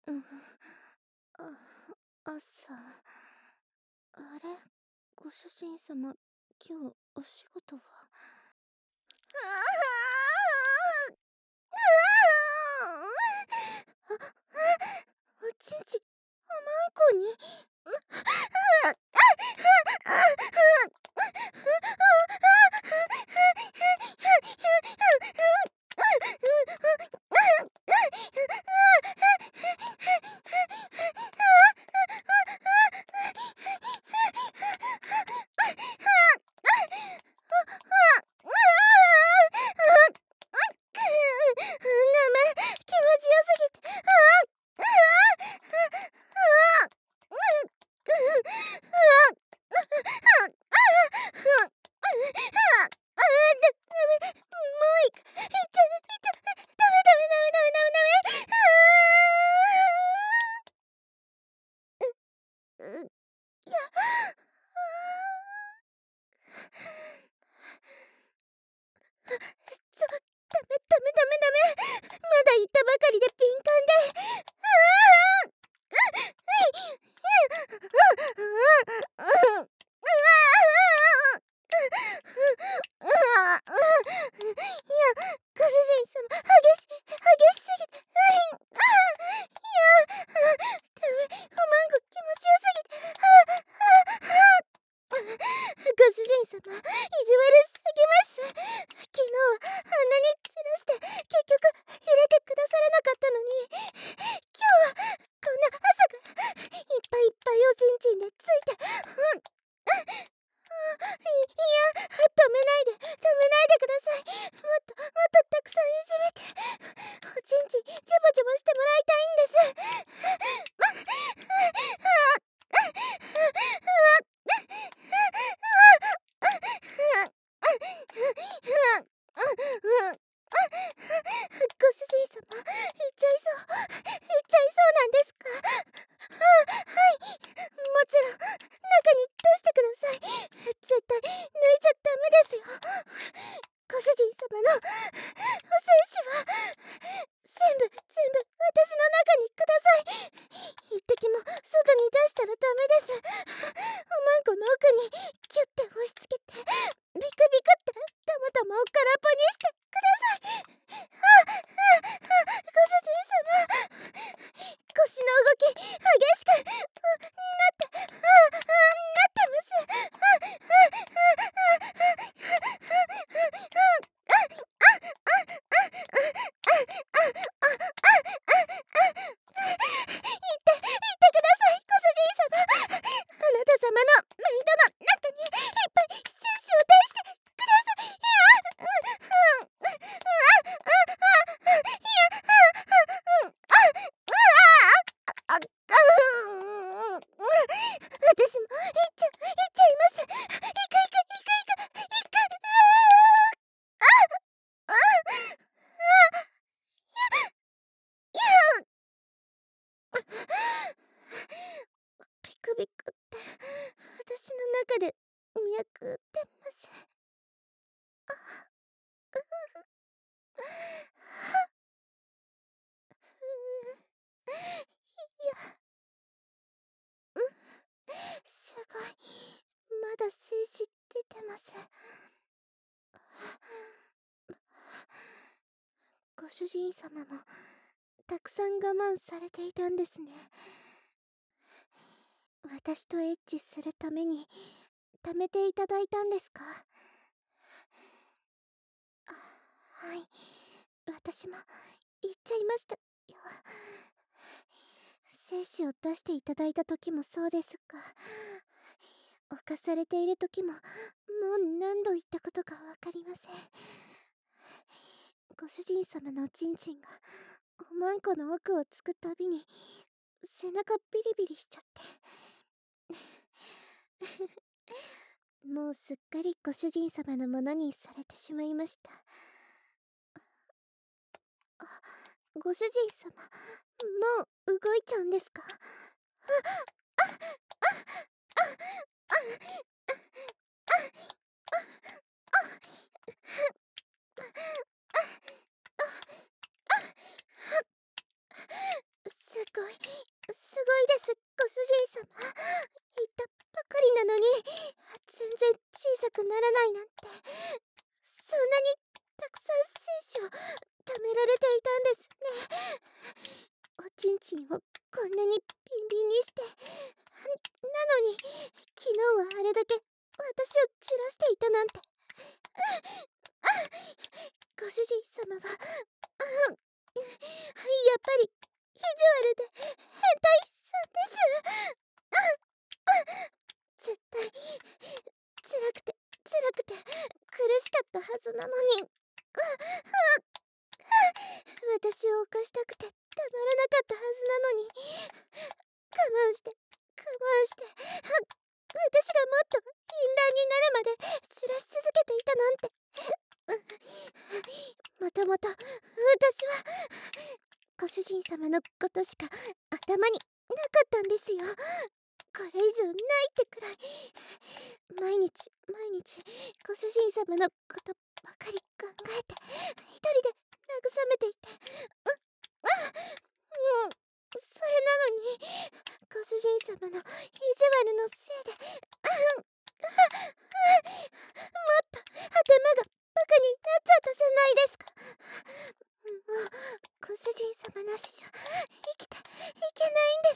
うん、朝。あれ、ご主人様、今日お仕事は？おちんち、おまんこに。気持ちよすぎて。まだ言ったばかりで敏感で。ご主人様、激しすぎて。おまんこ気持ちよすぎて。ご主人様、意地悪すぎます。昨日はあんなに散らして結局入れてくださらなかったのに、今日はこんな朝からいっぱいいっぱいおちんちんでついて。止めないでください。もっとたくさんいじめて、おちんちんジャバジャバしてもらいたいんです。ご主人様、行っちゃいそうなんですか？はい、もちろん、中に出してください。絶対、抜いちゃダメですよ。ご主人様の、お精子は、全部、私の中にください。一滴も外に出したらダメです。おまんこの奥に、キュッて押し付けて、ビクビクって、たまたまお空っぽにしてください。ご主人様、腰の動き激しく言ってください。ご主人様、あなた様のメイドの中にいっぱい精子を出してください。私も行っちゃいます。行く。ビクビクって私の中で脈打ってます。すごい、まだ精子出てます。ご主人様もたくさん我慢されていたんですね。私とエッチするために貯めていただいたんですか？はい、私も言っちゃいましたよ。精子を出していただいた時もそうですが、犯されている時ももう何度言ったことかわかりません。ご主人様のおちんちんがおまんこの奥をつくたびに背中ビリビリしちゃって、もうすっかりご主人様のものにされてしまいました。ご主人様、もう動いちゃうんですか？ すごいです、ご主人様。言ったばかりなのに、全然小さくならないなんて。そんなにたくさん精子を貯められていたんですね。おちんちんをこんなにビンビンにして、なのに、昨日はあれだけ私を散らしていたなんて。ご主人様は、やっぱり意地悪で変態さんです。絶対辛くて苦しかったはずなのに、私を犯したくてたまらなかったはずなのに、我慢して私がもっと淫乱になるまで散らし続けていたなんて。もともと私はご主人様のことしか頭になかったんですよ。これ以上ないってくらい毎日ご主人様のことばかり考えて一人で慰めていて、もうそれなのにご主人様の意地悪のせいでもっと頭がバカになっちゃったじゃないですか。もうご主人様なしじゃ生きていけないんです。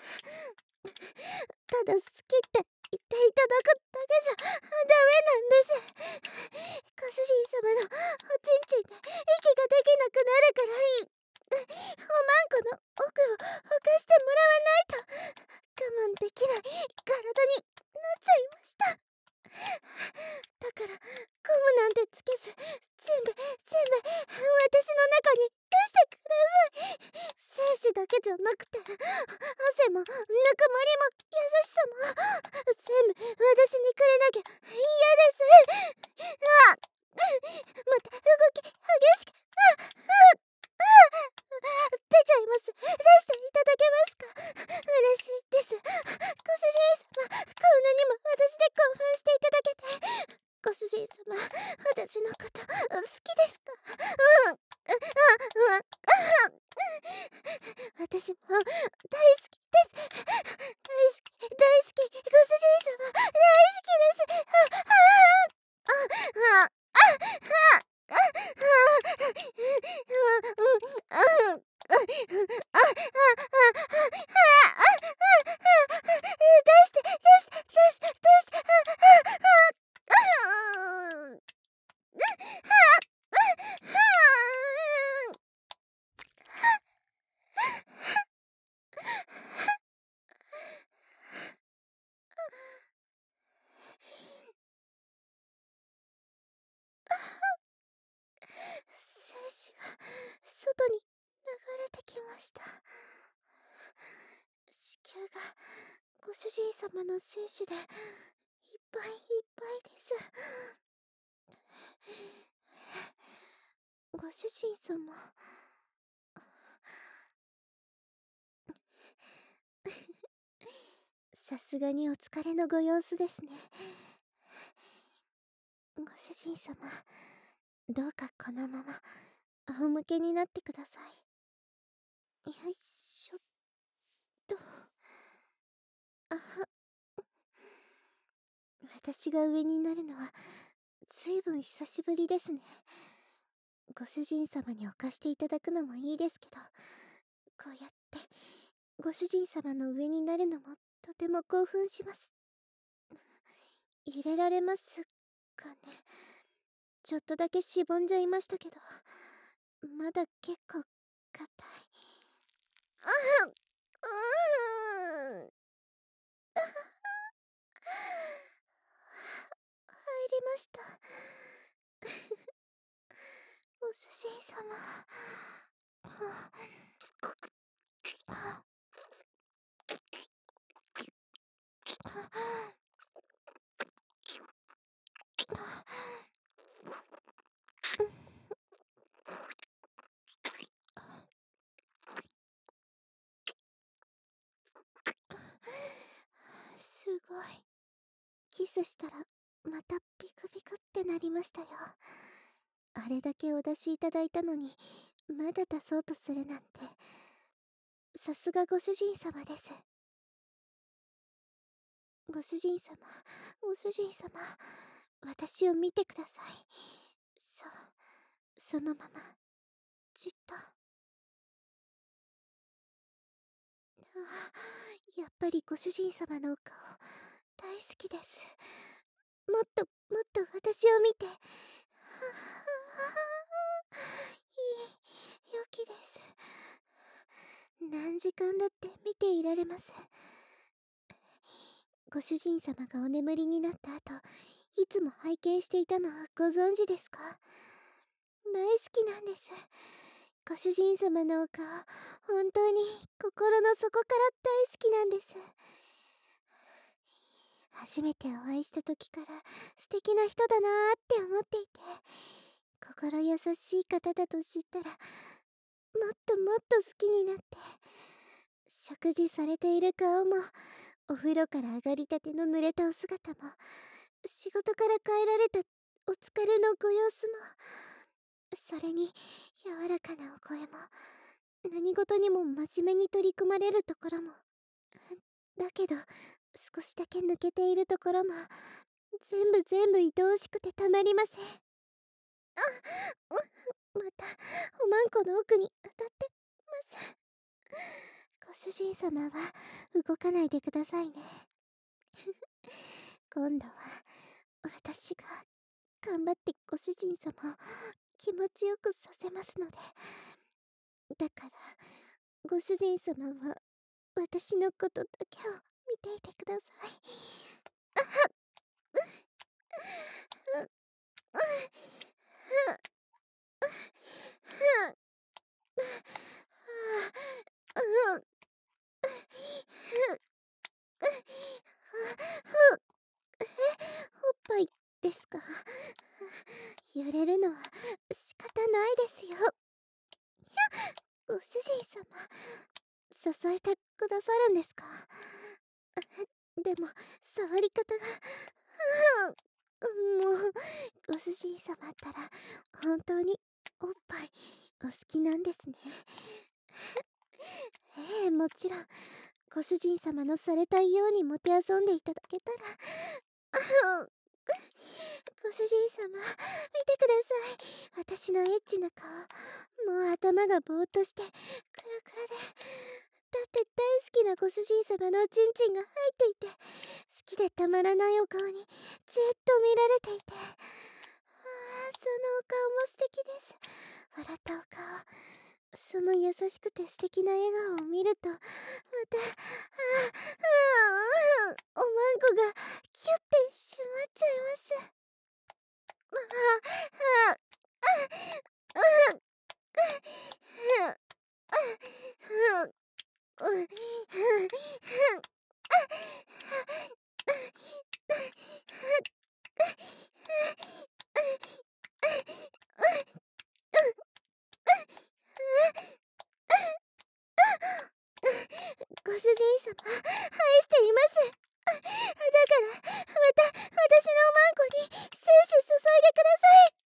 ただ好きって言っていただくだけじゃダメなんです。ご主人様のおちんちんで息ができなくなるくらいおまんこの奥をほかしてもらわないと我慢できない体になっちゃいました。だからゴムなんてつけず全部私の中に出してください。精子だけじゃなくて汗もぬくもりも優しさも全部私にくれなきゃ嫌です。また動き激しく出ちゃいます。出していただけますか。嬉しいです。ご主人様、こんなにも私で興奮していただけて。ご主人様、私のこと好きですか。私も大好きです。大好き、ご主人様、大好きです。精子が外に流れてきました。子宮がご主人様の精子でいっぱいです。ご主人様、さすがにお疲れのご様子ですね。ご主人様、どうかこのまま仰向けになってください。よいしょっと。私が上になるのはずいぶん久しぶりですね。ご主人様に犯していただくのもいいですけど、こうやってご主人様の上になるのもとても興奮します。入れられますかね。ちょっとだけしぼんじゃいましたけど、まだ結構硬い。入りました。ご主人様。すごい。キスしたらまたビクビクってなりましたよ。あれだけお出しいただいたのにまだ出そうとするなんて。 さすがご主人様です。ご主人様、ご主人様、私を見てください。そのまま、じっと。やっぱりご主人様のお顔、大好きです。もっともっと私を見て。いい良きです。何時間だって見ていられます。ご主人様がお眠りになった後、いつも拝見していたのはご存知ですか？大好きなんです。ご主人様のお顔、本当に心の底から大好きなんです。初めてお会いした時から素敵な人だなーって思っていて、心優しい方だと知ったら、もっともっと好きになって、食事されている顔も、お風呂から上がりたての濡れたお姿も、仕事から帰られたお疲れのご様子も、それに柔らかなお声も、何事にも真面目に取り組まれるところも、だけど少しだけ抜けているところも、全部愛おしくてたまりません。またおまんこの奥に当たってます。ご主人様は動かないでくださいね。今度は私が頑張ってご主人様を気持ちよくさせますので。だからご主人様は私のことだけを見ていてください。おっぱいですか？揺れるのは仕方ないですよ。ご主人様、支えてくださるんですか？でも触り方がもう、ご主人様ったら本当におっぱいお好きなんですね。ええ、もちろんご主人様のされたいようにもてあそんでいただけたら。ご主人様、見てください。私のエッチな顔。もう頭がぼーっとしてクラクラで。だって大好きなご主人様のチンチンが入っていて、好きでたまらないお顔にじっと見られていて、そのお顔も素敵です。笑ったお顔、その優しくて素敵な笑顔を見ると、またおまんこがキュッてしまっちゃいます。ご主人様、愛しています。だからまた私のおまんこに精子注いでください。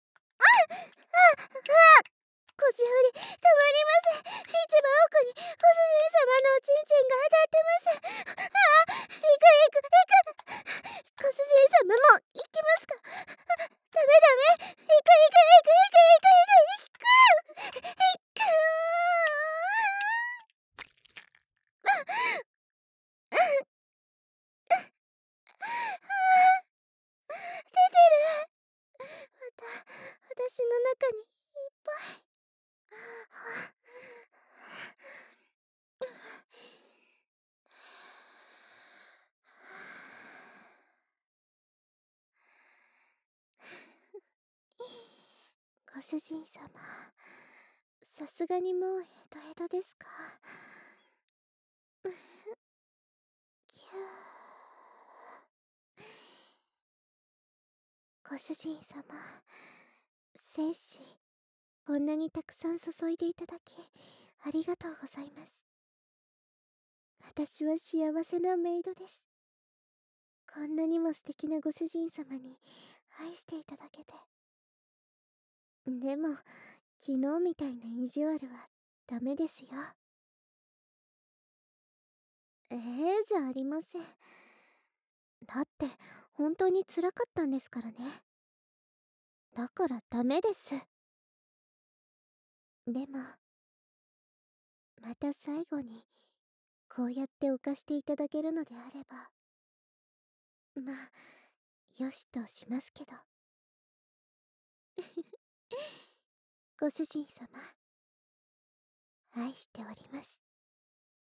腰振りたまりません。一番奥にご主人様のおちんちんが当たってます。行く行く行く。ご主人様も行きますか？ダメダメ。行く行く行く行く行く行く行く。出てる。また私の中にいっぱい。ご主人様、さすがにもうヘトヘトですか？キュー。ご主人様、精子こんなにたくさん注いでいただきありがとうございます。私は幸せなメイドです。こんなにも素敵なご主人様に愛していただけて。でも昨日みたいな意地悪はダメですよ。 じゃありません。だって本当に辛かったんですからね。だからダメです。でもまた最後にこうやって浮かしていただけるのであれば、まあよしとしますけど。ご主人様、愛しております。